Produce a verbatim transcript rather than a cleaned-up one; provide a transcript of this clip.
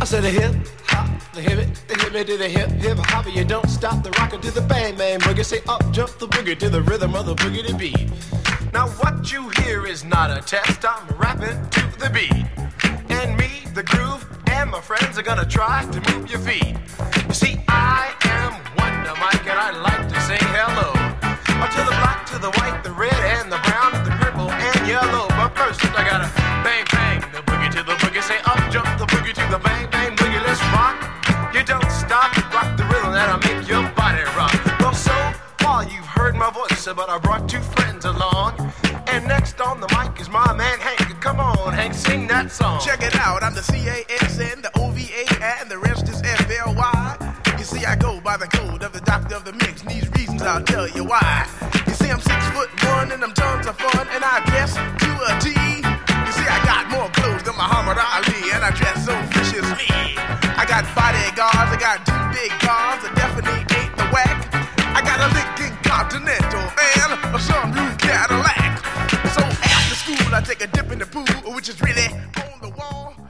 said a hip hop, the hip it, the hip it to the hip hip hop. You don't stop the rocker to the bang bang boogie. Say up jump the boogie to the rhythm of the boogie to beat. Now what you hear is not a test. I'm rapping to the beat, and me, the groove, and my friends are gonna try to move your feet. You see, I am Wonder Mike, and I'd like to say hello to the black, to the white, the red, and the brown, the purple, and yellow. But first, I gotta bang bang the boogie to the boogie. Say up jump the boogie to the bang bang boogie. Let's rock. You don't stop, rock the rhythm that'll make your body rock. Well, so far you've heard my voice, but I brought two friends along. And next on the mic is my man Hank. Come on, Hank, sing that song. Check it out, I'm the C A S N, the O V A, and the rest is F L Y. You see, I go by the code of the doctor of the mix, and these reasons I'll tell you why. You see, I'm six foot one, and I'm tons of fun, and I dress to a T. You see, I got more clothes than Muhammad Ali, and I dress so viciously. I got bodyguards, I got two big cars, I definitely ain't the whack. I got a Lincoln Continental and a sunroof Cadillac. So after school, I take a dip in the pool, which is really on the wall.